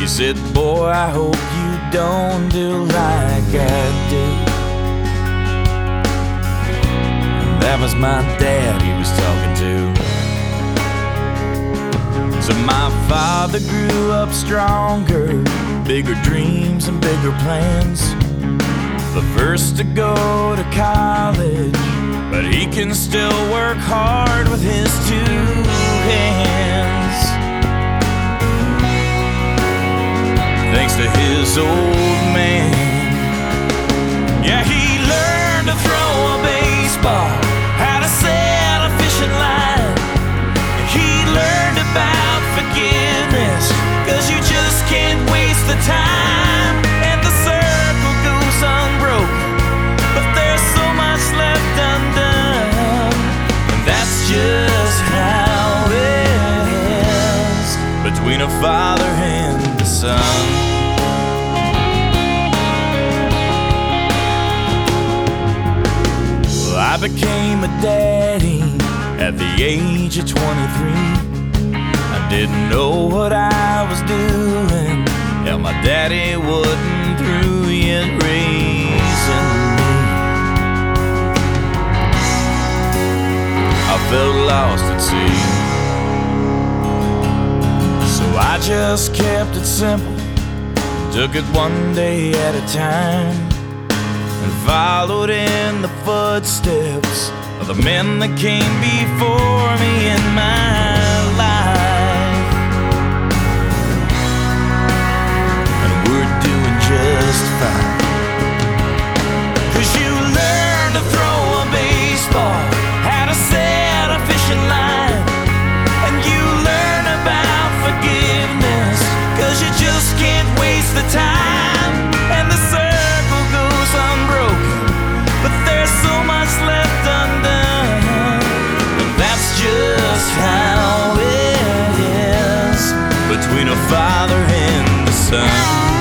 He said, boy, I hope you don't do like I do. And that was my dad he was talking to. So my father grew up stronger, bigger dreams and bigger plans. The first to go to college, but he can still work hard with his two hands. Thanks to his old man. Yeah, he learned to throw a baseball, how to set a fishing line. He learned about forgiveness, 'cause you just can't waste the time. And the circle goes unbroken, but there's so much left undone. And that's just how it is between a father and a son. I became a daddy at the age of 23. I didn't know what I was doing. Hell, my daddy wasn't through yet raising me. I felt lost at sea, so I just kept it simple, took it one day at a time, and followed in the footsteps of the men that came before me in my life. And we're doing just fine, 'cause you learn to throw a baseball, how to set a fishing line, and you learn about forgiveness, 'cause you just can't waste the time. And the circle goes unbroken, but there's so much left undone. And that's just how it is between a father and a son.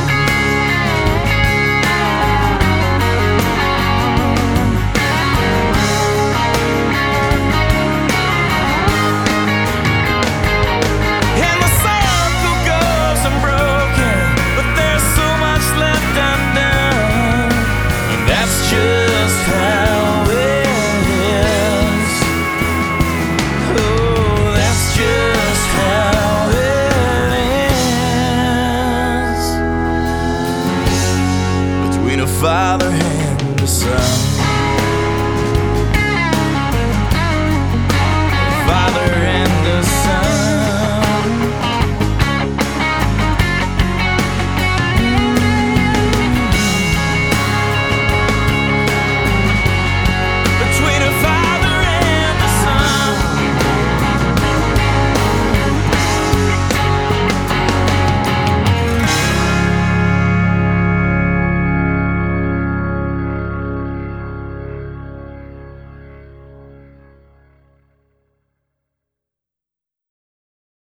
And the circle goes unbroken, but there's so much left undone. And that's just how it is. Oh, that's just how it is between a father and a son.